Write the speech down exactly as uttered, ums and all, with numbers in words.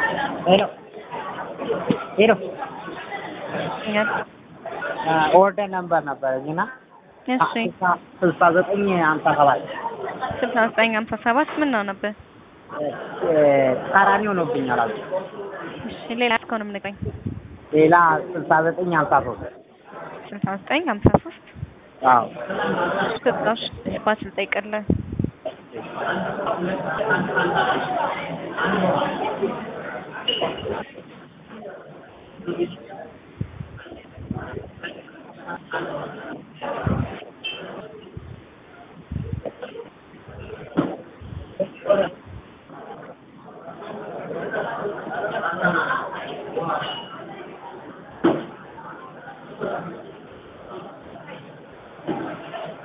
Hello. Hello. Yes. Order number ነበረኝ እና እሺ ስልሳ ዘጠኝ ሃምሳ ሰባት ስልሳ ዘጠኝ ሃምሳ ሰባት ምን ነው ነበር? ተቃራኒ ሆኖብኛል አሉ። እሺ ሌላ እስካሁንም ንገረኝ። ሌላ ስልሳ ዘጠኝ ሃምሳ ሶስት ስልሳ ዘጠኝ ሃምሳ ሶስት አዎ ስልጣሽ ባትል ጠይቀለ